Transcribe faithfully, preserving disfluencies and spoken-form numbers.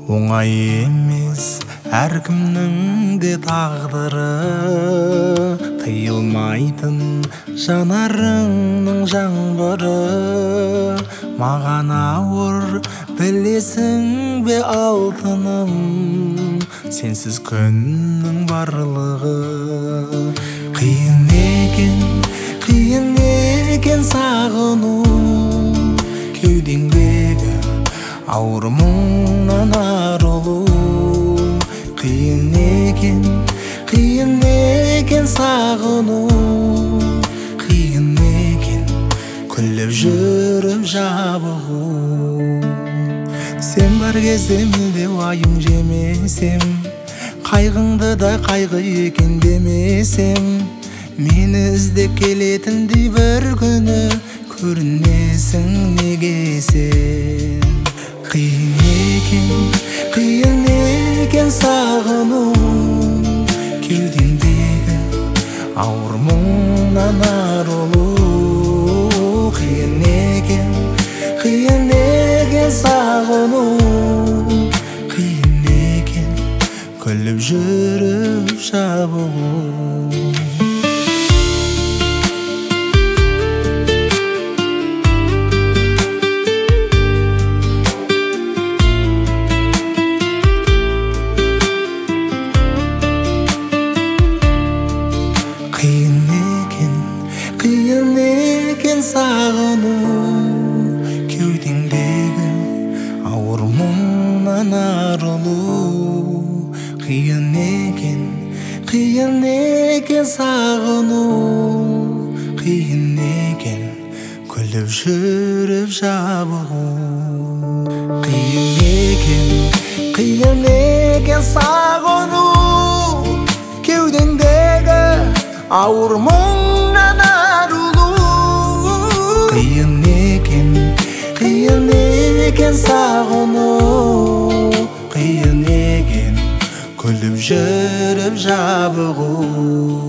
Оңай емес әркімнің де тағдыры, тыйылмайтын жанарыңның жаңбыры. Маған ауыр білесің бе алтыным, сенсіз күннің барлығы. Қиын екен, қиын екен сағыну, кеудеңдегі ауыр мұңнан арылу. Қиын екен, қиын екен сағыну, қиын екен күліп жүріп жабығу. Сен бар кезде мүлде уайым жемесем, қайғыңды да қайғы екен демесем, мені іздеп келетіндей бір күні көрінесің неге сен. Қиын екен, қиын екен сағыну, кеудемдегі ауыр мұңнан арылу. Қиын екен, қиын екен сағыну, қиын екен күліп жүріп жабығу. Қиын екен, қиын екен сағыну, кеудеңдегі ауыр мұңнан арылу. Қиын екен, қиын екен сағыну, қиын екен күліп жүріп жабығу. Қиын екен, қиын екен сағыну, кеудеңдегі ауыр мұңнан арылу. Қиын екен, қиын екен сағыну, қиын екен күліп жүріп жабығу.